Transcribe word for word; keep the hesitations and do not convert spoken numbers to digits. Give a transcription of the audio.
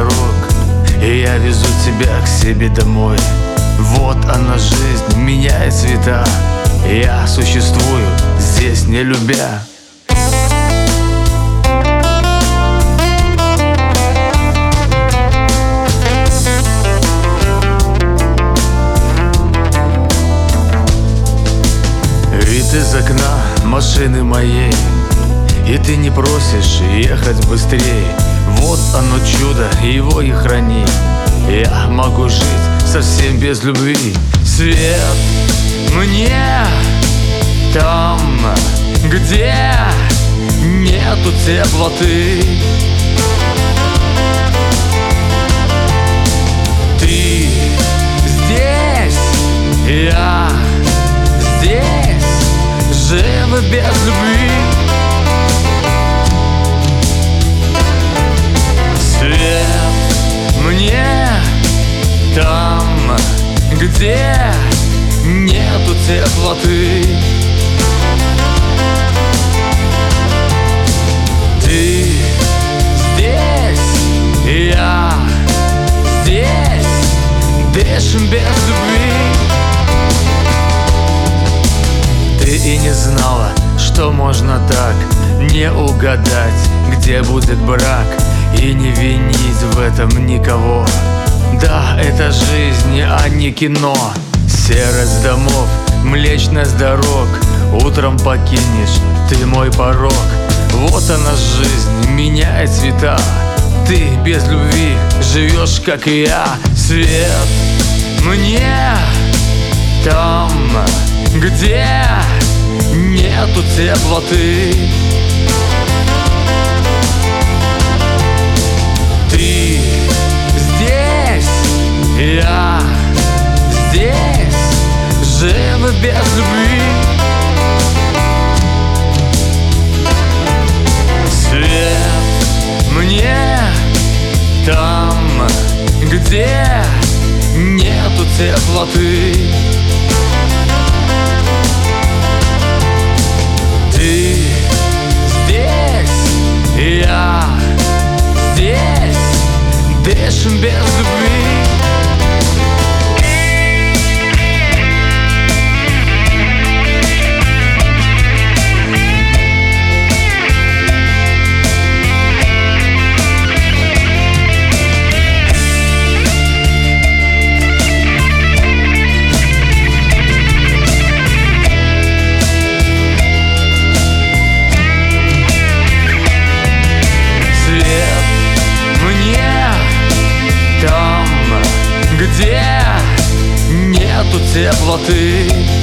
дорог, и я везу тебя к себе домой. Вот она жизнь, меняет цвета. Я существую здесь, не любя. Вид из окна машины моей, и ты не просишь ехать быстрее. Вот оно чудо, его и храни. Я могу жить совсем без любви. Свет мне там, где нету теплоты. Ты здесь, я здесь, живы без любви. Свет мне там, где нету теплоты. Ты здесь, я здесь, дышим без любви. Ты и не знала, что можно так не угадать, где будет брак, и не винить в этом никого. Да, это жизнь, а не кино. Серость домов, млечность дорог, утром покинешь ты мой порог. Вот она жизнь, меняет цвета. Ты без любви живешь, как и я. Свет мне там, где нету теплоты. Ты здесь, я здесь, живы без любви. Свет мне там, где нету теплоты. Ты здесь, я здесь, дышим без любви. Где нету теплоты.